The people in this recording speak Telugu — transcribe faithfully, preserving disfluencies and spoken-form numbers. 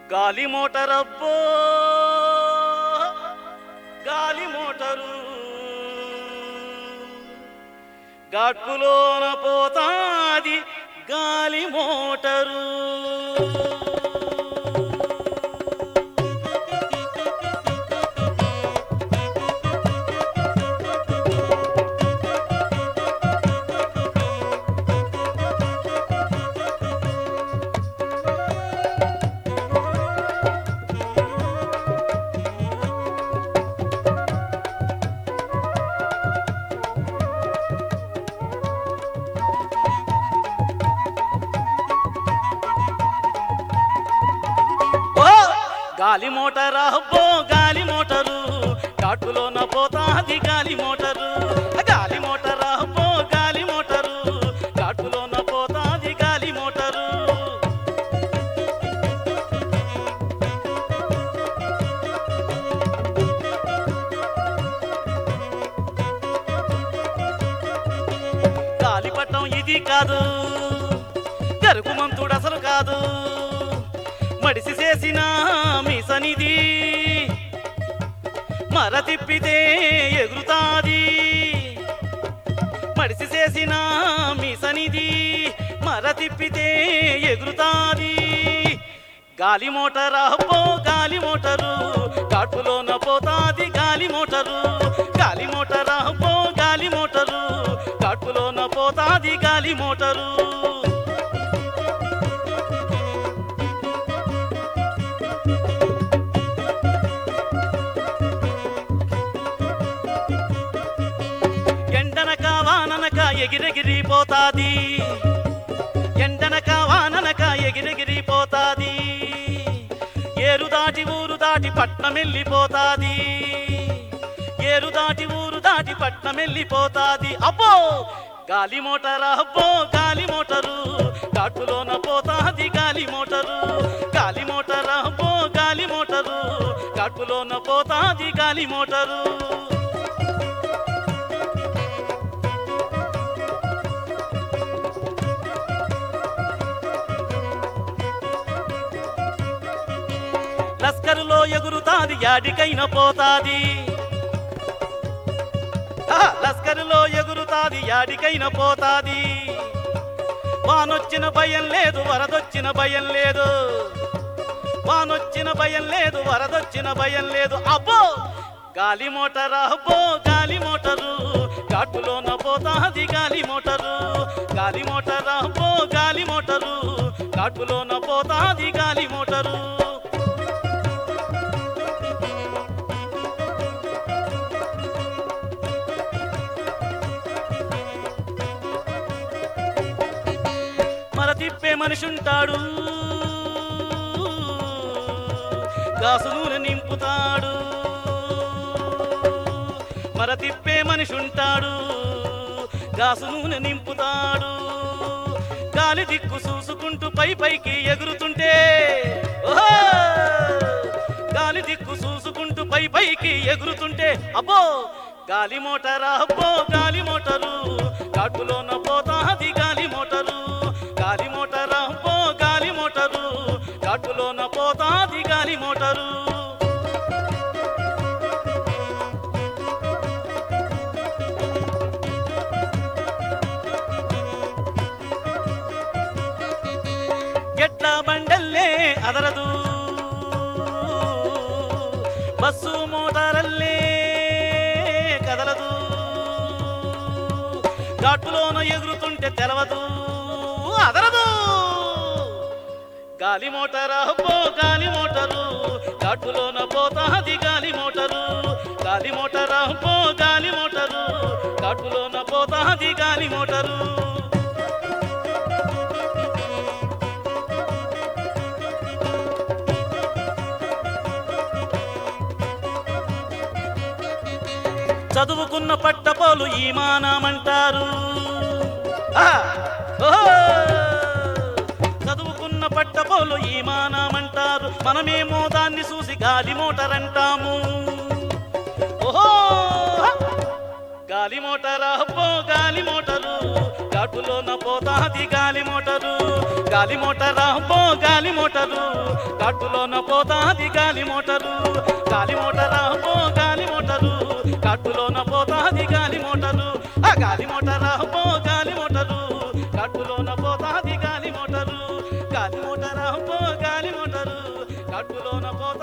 గాలి మోటరబ్బో గాలి మోటరు గట్టులోన పోతాది గాలి మోటరు గాలి మోటరా అబ్బో గాలి మోటరు కాటులోన పోతాది గాలి మోటరు గాలి మోటరా అబ్బో గాలి మోటరు కాటులోన పోతాది గాలి మోటరు గాలిపటం ఇది కాదు గరుకు మంతుడు అసలు కాదు మడిసి చేసిన మీసనిది మర తిప్పితే ఎగురుతాది మడిసి చేసిన మీసనిది మర తిప్పితే ఎగురుతాది గాలి మోటరా అబ్బో గాలి మోటరు కాటులోన పోతాది గాలి మోటరు గాలి మోటరా అబ్బో గాలి మోటరు కాటులోన పోతాది గాలి మోటరు ఎగిరెగిరి పోతాది ఎండనక వాననక ఎగిరెగిరి పోతాది ఏరు దాటి ఊరు దాటి పట్నం వెళ్ళిపోతాది ఏరు దాటి ఊరు దాటి పట్నం వెళ్ళిపోతాది అబ్బో గాలి మోటరా అబ్బో గాలి మోటరు కాటులోన పోతాది గాలి మోటరు గాలి మోటరా అబ్బో గాలి మోటరు కాటులోన పోతాది గాలి మోటరు లస్కరులో ఎగురుతాది యాడికైనా పోతాది లస్కరులో ఎగురుతాది యాడికైనా పోతాది వానొచ్చిన భయం లేదు వరదొచ్చిన భయం లేదు వానొచ్చిన భయం లేదు వరదొచ్చిన భయం లేదు అబ్బో గాలి మోటరా అబ్బో గాలి మోటరు కాటులోన పోతాది గాలి మోటరు గాలి మోటరా అబ్బో గాలి మోటరు కాటులోన పోతాది గాలి మోటరు తిప్పే మనిషి ఉంటాడు గాసు నూనె నింపుతాడు మర తిప్పే మనిషి ఉంటాడు గాసు నూనె నింపుతాడు గాలి దిక్కు చూసుకుంటూ పై పైకి ఎగురుతుంటే ఓహో గాలి దిక్కు చూసుకుంటూ పై పైకి ఎగురుతుంటే అబ్బో గాలి మోటరా అబ్బో గాలి మోటరు కాటులోన పోతాది గాలి మోటరు గాలి మోటరా అబ్బో గాలి మోటరు కాటులోన పోతాది గాలి మోటరు ఎట్ల బండల్లే అదరదు బస్సు మోటారల్లే కదలదు కాటులోన ఎగురుతుంటే తెలవదు అదరదు గాలి మోటరా అబ్బో గాలి మోటరు కాటులోన పోతాది గాలి మోటరు గాలి మోటరా అబ్బో గాలి మోటరు కాటులోన పోతాది గాలి మోటరు చదువుకున్న పట్టపోలు ఈమానమంటారు చదువుకున్న పట్టపోలు ఈమానమంటారు మనమేమో దాన్ని చూసి గాలి మోటర్ అంటాము ఓహో గాలి మోటారా అబ్బో గాలి మోటరు ఘాటులోన పోతాది గాలి మోటరు గాలి మోటారా అబ్బో గాలి మోటరు ఘాటులోన పోతాది గాలి మోటరు గాలి మోటారా అబ్బో గాలి మోటరు ఘాటులోన పోతాది గాలి మోటరు ఆ గాలి మోటారా అబ్బో గాలి మోటరు ఘాటులోన పోతాది గాలి మోటరు గాలి మోటారా అబ్బో గాలి మోటరు ఘాటులోన పోతా